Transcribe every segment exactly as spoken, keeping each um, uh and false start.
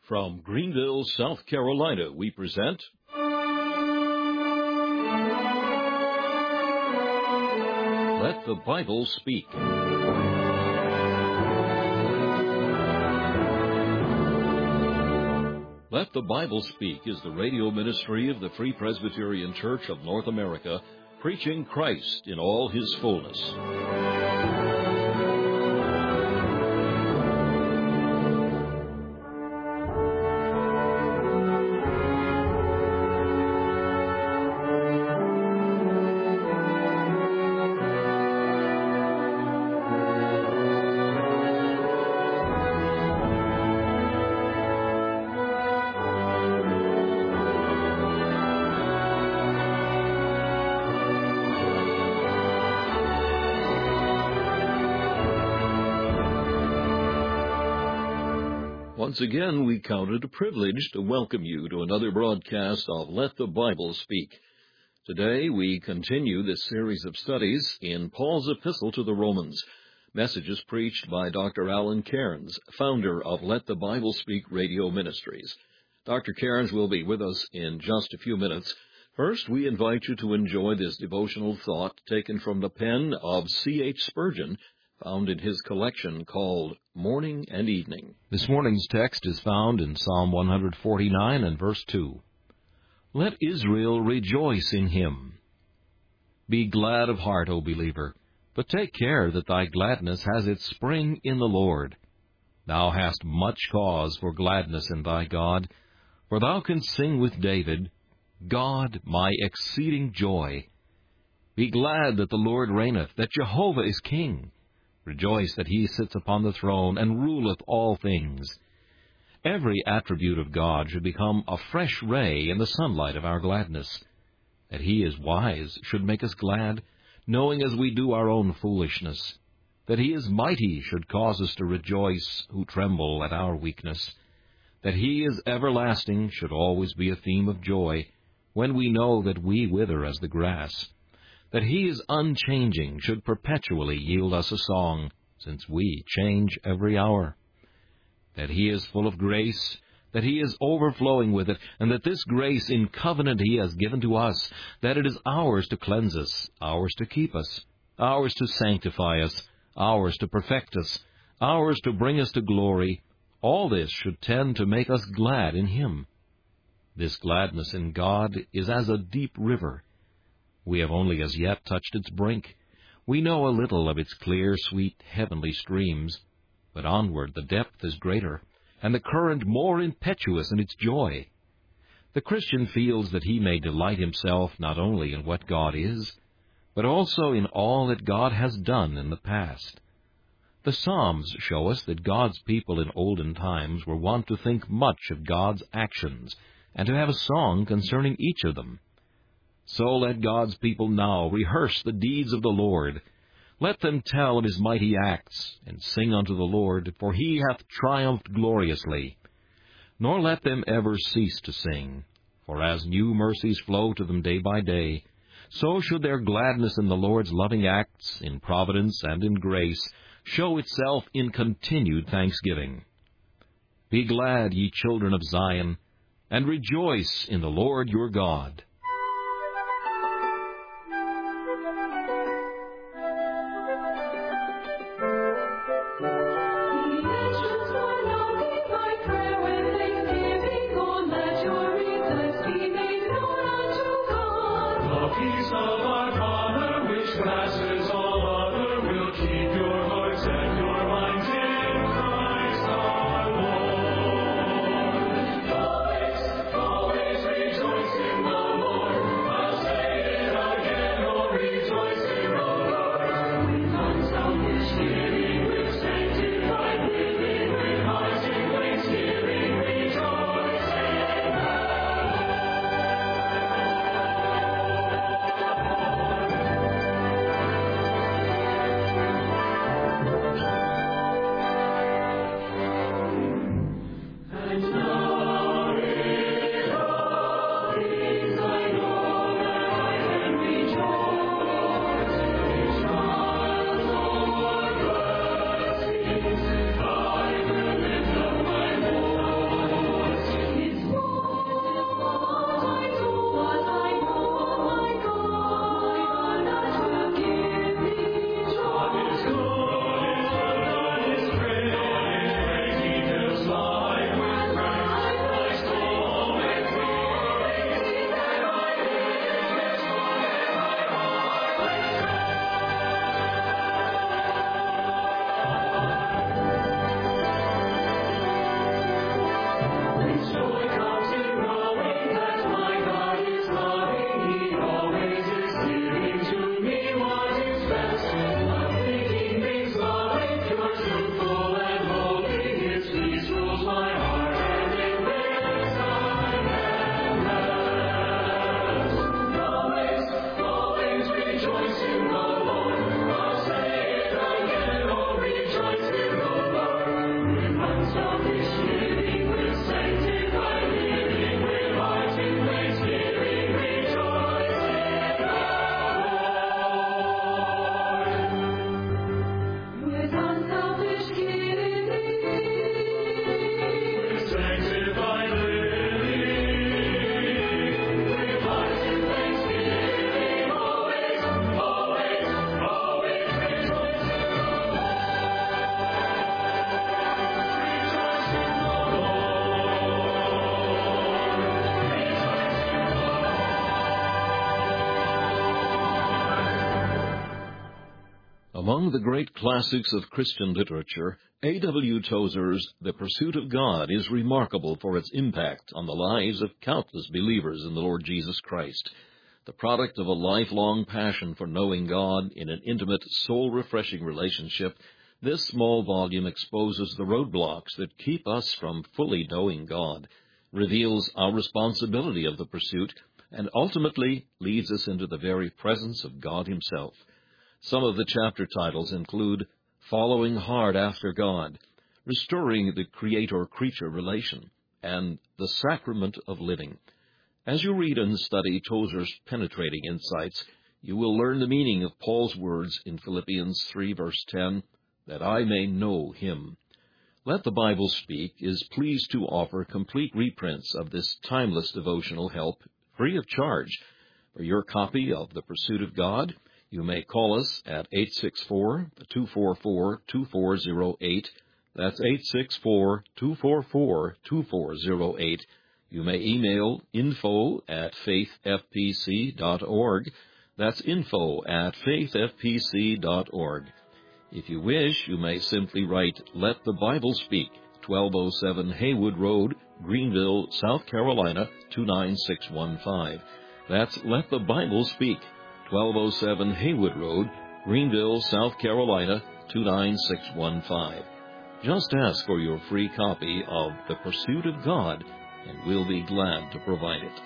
From Greenville, South Carolina, we present Let the Bible Speak. Let the Bible Speak is the radio ministry of the Free Presbyterian Church of North America, preaching Christ in all His fullness. Once again, we count it a privilege to welcome you to another broadcast of Let the Bible Speak. Today, we continue this series of studies in Paul's Epistle to the Romans, messages preached by Doctor Alan Cairns, founder of Let the Bible Speak Radio Ministries. Doctor Cairns will be with us in just a few minutes. First, we invite you to enjoy this devotional thought taken from the pen of C H Spurgeon, found in his collection called Morning and Evening. This morning's text is found in Psalm one forty-nine and verse two. Let Israel rejoice in him. Be glad of heart, O believer, but take care that thy gladness has its spring in the Lord. Thou hast much cause for gladness in thy God, for thou canst sing with David, God, my exceeding joy. Be glad that the Lord reigneth, that Jehovah is king. Rejoice that he sits upon the throne and ruleth all things. Every attribute of God should become a fresh ray in the sunlight of our gladness. That he is wise should make us glad, knowing as we do our own foolishness. That he is mighty should cause us to rejoice who tremble at our weakness. That he is everlasting should always be a theme of joy, when we know that we wither as the grass. That he is unchanging should perpetually yield us a song, since we change every hour. That he is full of grace, that he is overflowing with it, and that this grace in covenant he has given to us, that it is ours to cleanse us, ours to keep us, ours to sanctify us, ours to perfect us, ours to bring us to glory. All this should tend to make us glad in him. This gladness in God is as a deep river. We have only as yet touched its brink. We know a little of its clear, sweet, heavenly streams, but onward the depth is greater, and the current more impetuous in its joy. The Christian feels that he may delight himself not only in what God is, but also in all that God has done in the past. The Psalms show us that God's people in olden times were wont to think much of God's actions, and to have a song concerning each of them. So let God's people now rehearse the deeds of the Lord. Let them tell of his mighty acts, and sing unto the Lord, for he hath triumphed gloriously. Nor let them ever cease to sing, for as new mercies flow to them day by day, so should their gladness in the Lord's loving acts, in providence and in grace, show itself in continued thanksgiving. Be glad, ye children of Zion, and rejoice in the Lord your God. Always rejoice in the Lord. Among the great classics of Christian literature, A W Tozer's The Pursuit of God is remarkable for its impact on the lives of countless believers in the Lord Jesus Christ. The product of a lifelong passion for knowing God in an intimate, soul-refreshing relationship, this small volume exposes the roadblocks that keep us from fully knowing God, reveals our responsibility of the pursuit, and ultimately leads us into the very presence of God Himself. Some of the chapter titles include Following Hard After God, Restoring the Creator-Creature Relation, and The Sacrament of Living. As you read and study Tozer's penetrating insights, you will learn the meaning of Paul's words in Philippians three, verse ten, that I may know Him. Let the Bible Speak is pleased to offer complete reprints of this timeless devotional help free of charge. For your copy of The Pursuit of God, you may call us at eight six four, two four four, two four zero eight. That's eight six four, two four four, two four zero eight. You may email info at faith f p c dot org. That's info at faith f p c dot org. If you wish, you may simply write Let the Bible Speak, twelve oh seven Haywood Road, Greenville, South Carolina, two nine six one five. That's Let the Bible Speak, twelve oh seven Haywood Road, Greenville, South Carolina, two nine six one five. Just ask for your free copy of The Pursuit of God, and we'll be glad to provide it.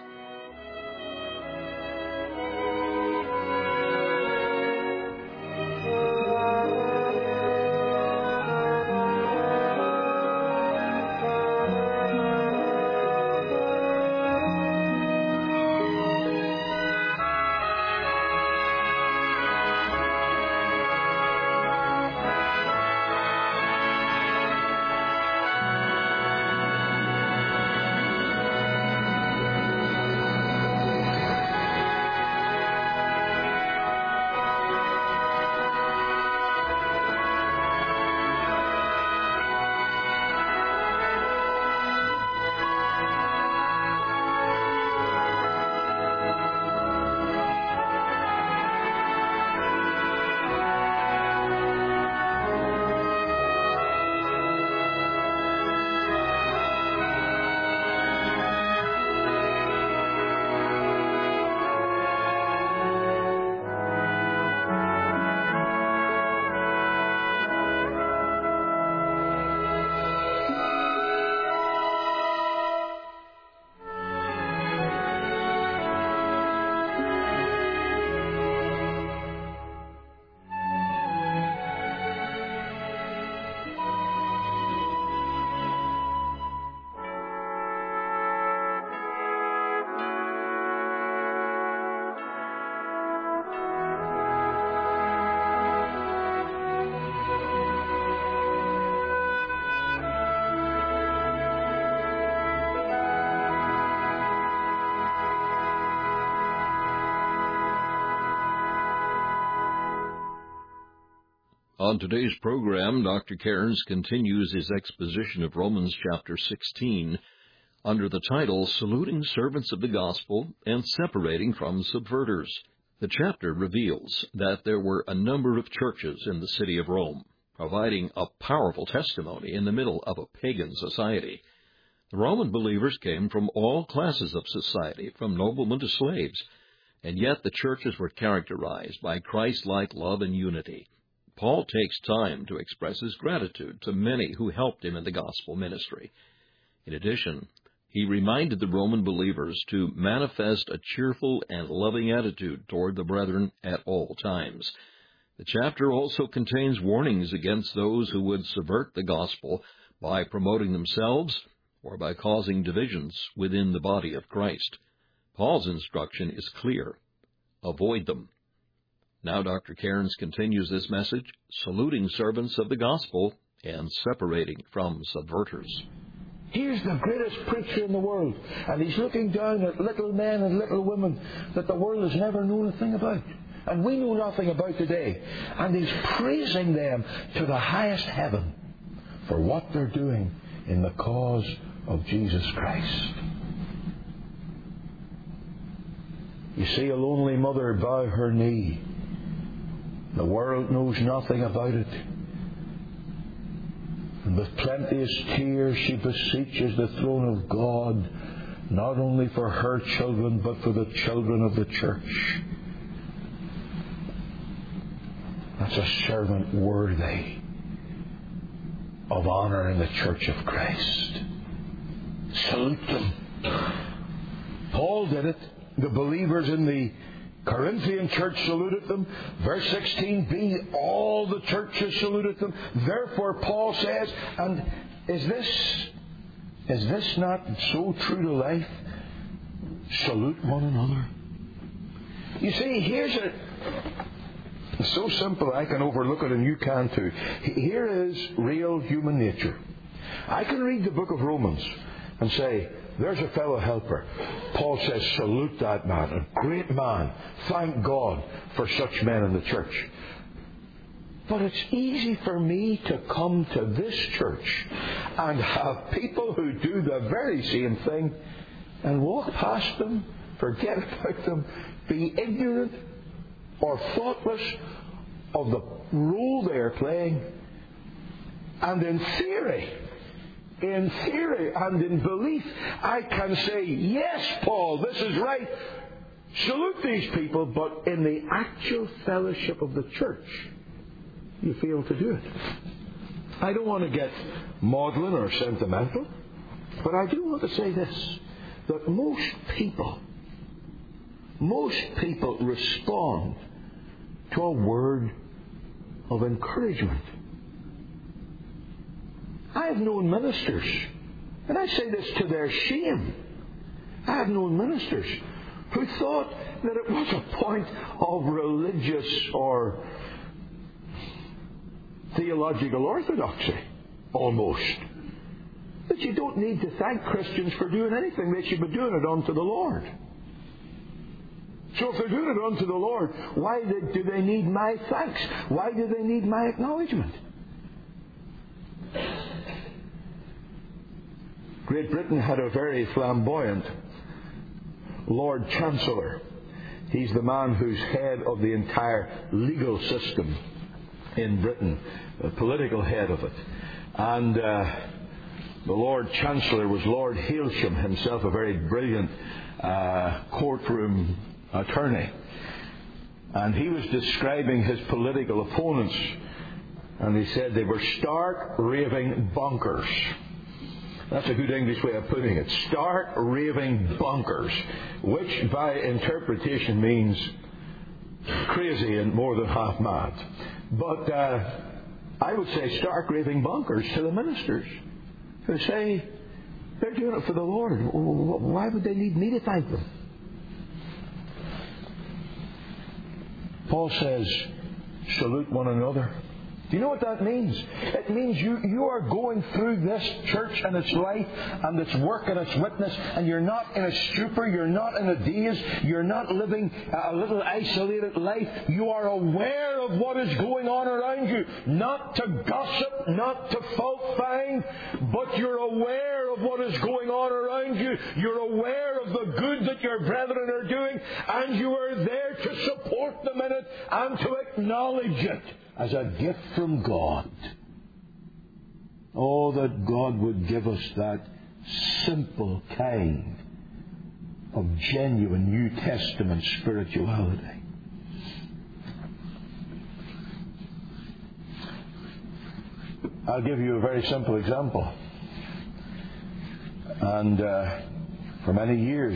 On today's program, Doctor Cairns continues his exposition of Romans chapter sixteen under the title Saluting Servants of the Gospel and Separating from Subverters. The chapter reveals that there were a number of churches in the city of Rome, providing a powerful testimony in the middle of a pagan society. The Roman believers came from all classes of society, from noblemen to slaves, and yet the churches were characterized by Christ-like love and unity. Paul takes time to express his gratitude to many who helped him in the gospel ministry. In addition, he reminded the Roman believers to manifest a cheerful and loving attitude toward the brethren at all times. The chapter also contains warnings against those who would subvert the gospel by promoting themselves or by causing divisions within the body of Christ. Paul's instruction is clear. Avoid them. Now Doctor Cairns continues this message, saluting servants of the gospel and separating from subverters. He's the greatest preacher in the world, and he's looking down at little men and little women that the world has never known a thing about, and we know nothing about today. And he's praising them to the highest heaven for what they're doing in the cause of Jesus Christ. You see a lonely mother bow her knee The world knows nothing about it. And with plenteous tears she beseeches the throne of God, not only for her children, but for the children of the church. That's a servant worthy of honour in the church of Christ. Salute them. Paul did it. The believers in the Corinthian church saluted them. Verse sixteen b, all the churches saluted them. Therefore Paul says, and is this is this not so true to life? Salute one another. You see, here's a it's so simple I can overlook it and you can too. Here is real human nature. I can read the book of Romans and say, there's a fellow helper. Paul says, salute that man, a great man. Thank God for such men in the church. But it's easy for me to come to this church and have people who do the very same thing and walk past them, forget about them, be ignorant or thoughtless of the role they're playing. And in theory, in theory and in belief, I can say, yes, Paul, this is right. Salute these people, but in the actual fellowship of the church, you fail to do it. I don't want to get maudlin or sentimental, but I do want to say this, that most people, most people respond to a word of encouragement. I have known ministers, and I say this to their shame, I have known ministers who thought that it was a point of religious or theological orthodoxy, almost. That you don't need to thank Christians for doing anything. They should be doing it unto the Lord. So if they're doing it unto the Lord, why do they need my thanks? Why do they need my acknowledgement? Great Britain had a very flamboyant Lord Chancellor. He's the man who's head of the entire legal system in Britain, the political head of it. And uh, the Lord Chancellor was Lord Hailsham, himself a very brilliant uh, courtroom attorney. And he was describing his political opponents, and he said they were stark, raving bonkers. That's a good English way of putting it. Stark, raving bonkers, which by interpretation means crazy and more than half mad. But uh, I would say stark, raving bonkers to the ministers who say they're doing it for the Lord. Why would they need me to thank them? Paul says, salute one another. Do you know what that means? It means you, you are going through this church and its life and its work and its witness, and you're not in a stupor, you're not in a daze, you're not living a little isolated life. You are aware of what is going on around you. Not to gossip, not to fault find, but you're aware of what is going on around you. You're aware of the good that your brethren are doing, and you are there to support them in it and to acknowledge it as a gift from God. Oh, that God would give us that simple kind of genuine New Testament spirituality. I'll give you a very simple example. And uh, for many years,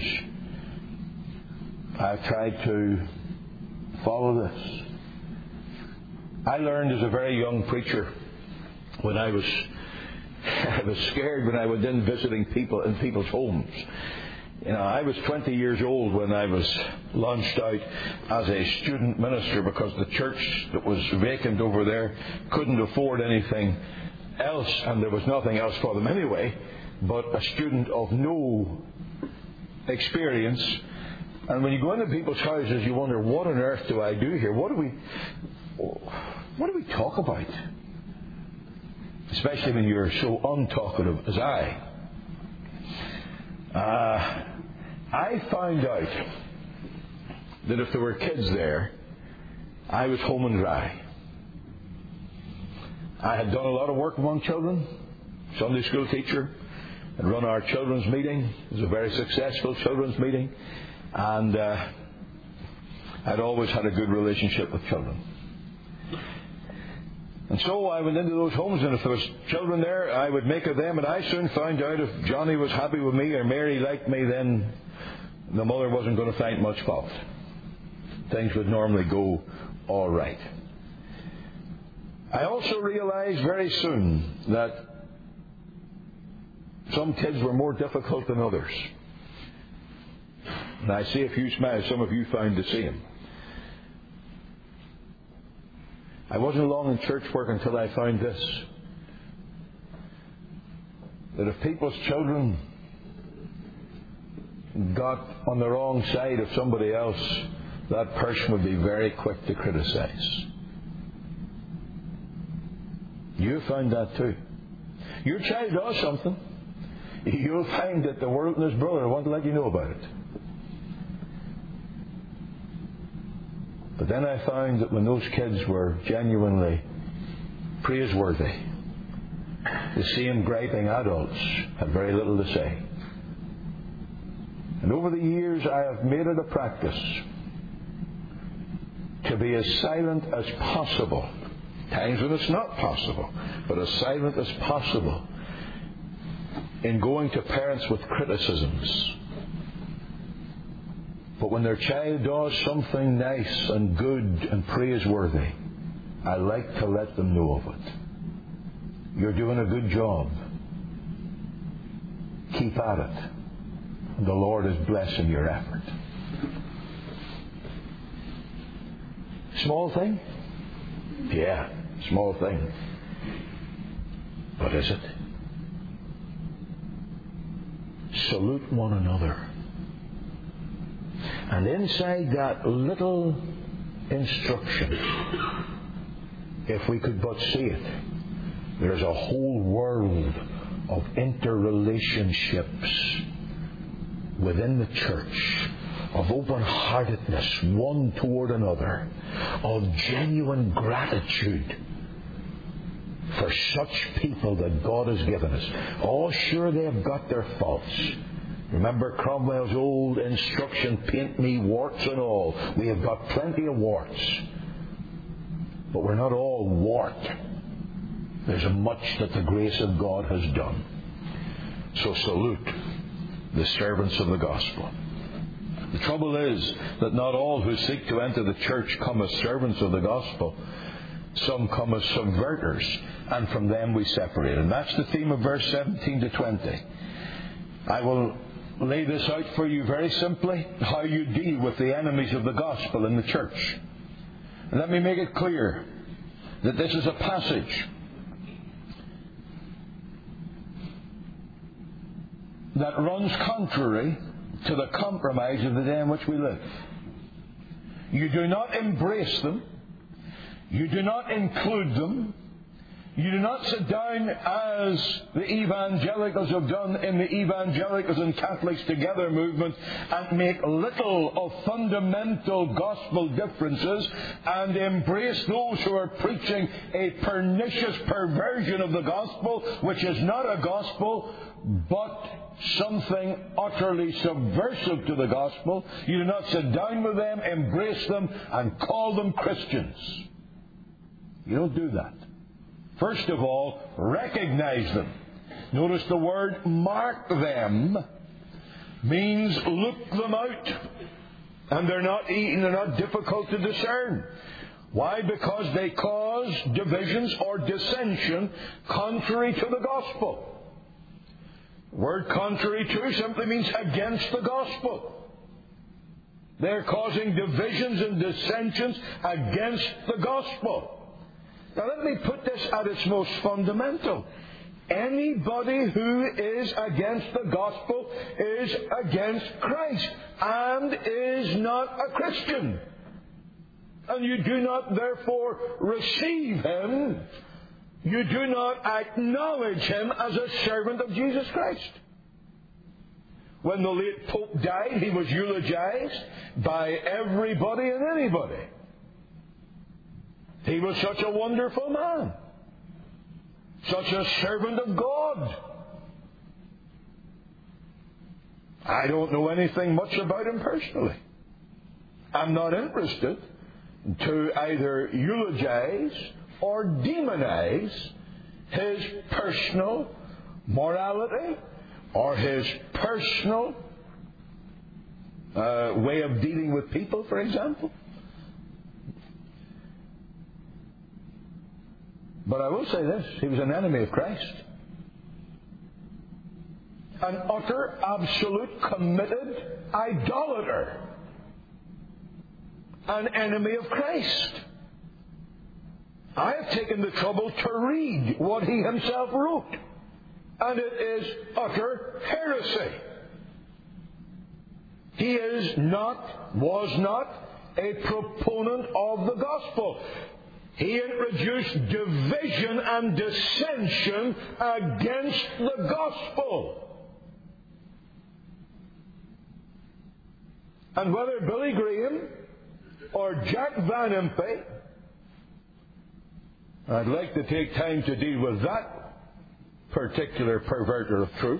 I've tried to follow this. I learned as a very young preacher when I was I was scared when I went in visiting people in people's homes. You know, I was twenty years old when I was launched out as a student minister because the church that was vacant over there couldn't afford anything else, and there was nothing else for them anyway, but a student of no experience. And when you go into people's houses, you wonder, what on earth do I do here? What do we... What do we talk about? Especially when you're so untalkative as I. Uh, I found out that if there were kids there, I was home and dry. I had done a lot of work among children, Sunday school teacher, had run our children's meeting. It was a very successful children's meeting, and uh, I'd always had a good relationship with children. And so I went into those homes, and if there was children there, I would make of them, and I soon found out if Johnny was happy with me or Mary liked me, then the mother wasn't going to find much fault. Things would normally go all right. I also realized very soon that some kids were more difficult than others. And I see a few smiles. Some of you found the same. I wasn't long in church work until I found this. That if people's children got on the wrong side of somebody else, that person would be very quick to criticize. You found that too. Your child does something, you'll find that the world and his brother want to let you know about it. But then I found that when those kids were genuinely praiseworthy, the same griping adults had very little to say. And over the years I have made it a practice to be as silent as possible, times when it's not possible, but as silent as possible in going to parents with criticisms. But when their child does something nice and good and praiseworthy, I like to let them know of it. You're doing a good job. Keep at it. And the Lord is blessing your effort. Small thing? Yeah, small thing. But is it? Salute one another. And inside that little instruction, if we could but see it, there's a whole world of interrelationships within the church, of open-heartedness one toward another, of genuine gratitude for such people that God has given us. Oh, sure, they have got their faults. Remember Cromwell's old instruction, paint me warts and all. We have got plenty of warts. But we're not all warped. There's much that the grace of God has done. So salute the servants of the gospel. The trouble is that not all who seek to enter the church come as servants of the gospel. Some come as subverters, and from them we separate. And that's the theme of verse seventeen to twenty. I will lay this out for you very simply, how you deal with the enemies of the gospel in the church. And let me make it clear that this is a passage that runs contrary to the compromise of the day in which we live. You do not embrace them. You do not include them. You do not sit down as the evangelicals have done in the Evangelicals and Catholics Together movement and make little of fundamental gospel differences and embrace those who are preaching a pernicious perversion of the gospel, which is not a gospel, but something utterly subversive to the gospel. You do not sit down with them, embrace them, and call them Christians. You don't do that. First of all, recognize them. Notice the word mark them means look them out. And they're not eaten, they're not difficult to discern. Why? Because they cause divisions or dissension contrary to the gospel. The word contrary to simply means against the gospel. They're causing divisions and dissensions against the gospel. Now let me put this at its most fundamental. Anybody who is against the gospel is against Christ and is not a Christian. And you do not therefore receive him. You do not acknowledge him as a servant of Jesus Christ. When the late Pope died, he was eulogized by everybody and anybody. He was such a wonderful man, such a servant of God. I don't know anything much about him personally. I'm not interested to either eulogize or demonize his personal morality or his personal uh, way of dealing with people, for example. But I will say this, he was an enemy of Christ. An utter, absolute, committed idolater. An enemy of Christ. I have taken the trouble to read what he himself wrote. And it is utter heresy. He is not, was not, a proponent of the gospel. He introduced division and dissension against the gospel. And whether Billy Graham or Jack Van Impe, I'd like to take time to deal with that particular perverter of truth,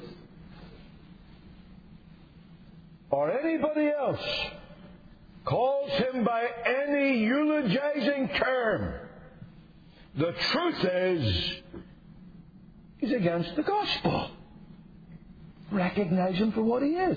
or anybody else calls him by any eulogizing term, the truth is he's against the gospel. Recognize him for what he is.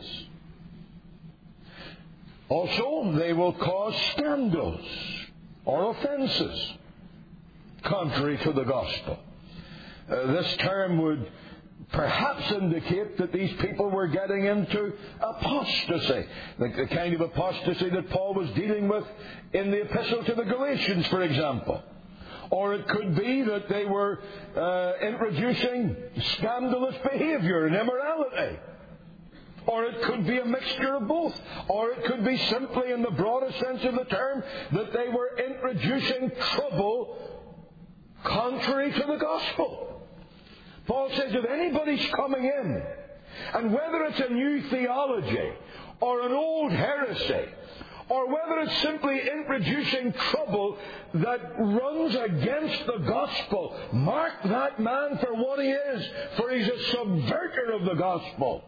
Also, they will cause scandals or offenses contrary to the gospel. Uh, this term would perhaps indicate that these people were getting into apostasy, the, the kind of apostasy that Paul was dealing with in the Epistle to the Galatians, for example. Or it could be that they were uh, introducing scandalous behavior and immorality. Or it could be a mixture of both. Or it could be simply, in the broadest sense of the term, that they were introducing trouble contrary to the gospel. Paul says if anybody's coming in, and whether it's a new theology or an old heresy, or whether it's simply introducing trouble that runs against the gospel, mark that man for what he is, for he's a subverter of the gospel.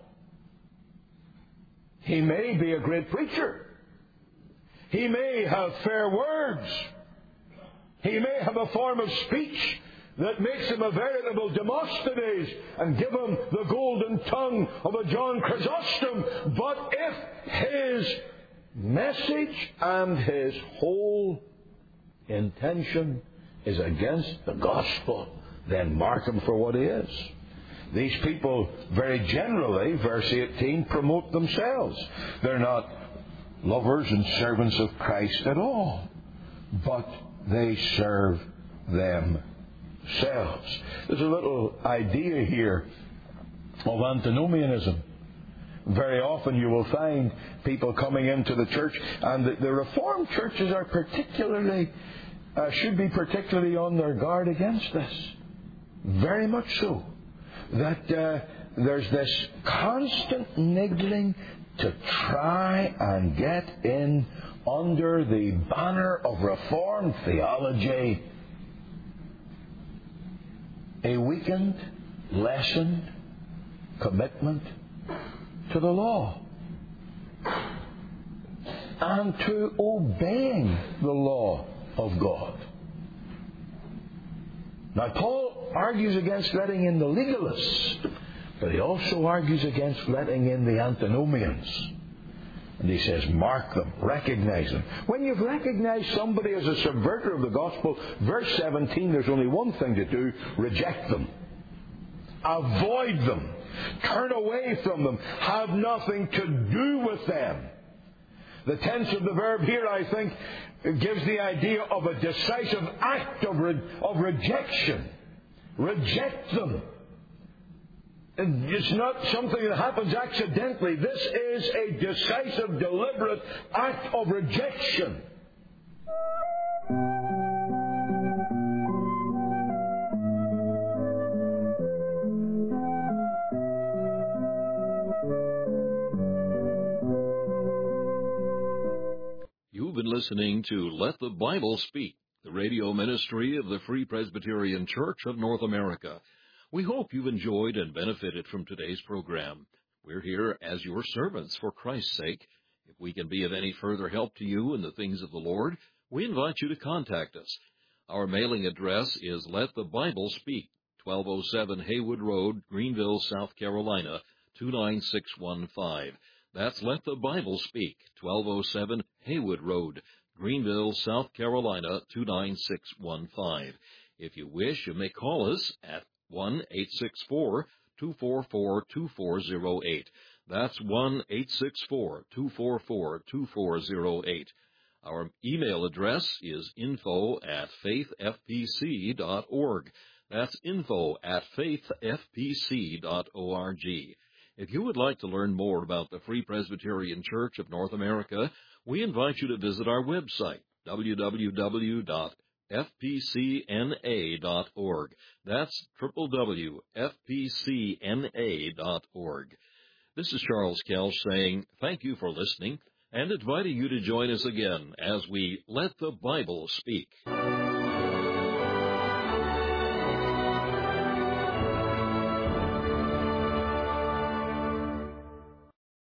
He may be a great preacher. He may have fair words. He may have a form of speech that makes him a veritable Demosthenes and give him the golden tongue of a John Chrysostom. But if his message and his whole intention is against the gospel, then mark him for what he is. These people, very generally, verse eighteen, promote themselves. They're not lovers and servants of Christ at all, but they serve themselves. There's a little idea here of antinomianism. Very often you will find people coming into the church, and the, the Reformed churches are particularly, uh, should be particularly on their guard against this. Very much so. That uh, there's this constant niggling to try and get in under the banner of Reformed theology a weakened, lessened commitment to the law and to obeying the law of God. Now, Paul argues against letting in the legalists, but he also argues against letting in the antinomians. And he says, mark them, recognize them. When you've recognized somebody as a subverter of the gospel, verse seventeen, there's only one thing to do: reject them. Avoid them. Turn away from them. Have nothing to do with them. The tense of the verb here, I think, gives the idea of a decisive act of, re- of rejection. Reject them. It's not something that happens accidentally. This is a decisive, deliberate act of rejection. You've been listening to Let the Bible Speak, the radio ministry of the Free Presbyterian Church of North America. We hope you've enjoyed and benefited from today's program. We're here as your servants for Christ's sake. If we can be of any further help to you in the things of the Lord, we invite you to contact us. Our mailing address is Let the Bible Speak, twelve oh seven Haywood Road, Greenville, South Carolina, two nine six one five. That's Let the Bible Speak, twelve oh seven Haywood Road, Greenville, South Carolina, two nine six one five. If you wish, you may call us at one eight six four, two four four, two four zero eight. That's one eight six four, two four four, two four zero eight. Our email address is info at faith f p c dot org. That's info at faith f p c dot org. If you would like to learn more about the Free Presbyterian Church of North America, we invite you to visit our website, w w w dot f p c n a dot org. That's w w w dot f p c n a dot org. This is Charles Kelch saying thank you for listening and inviting you to join us again as we Let the Bible Speak.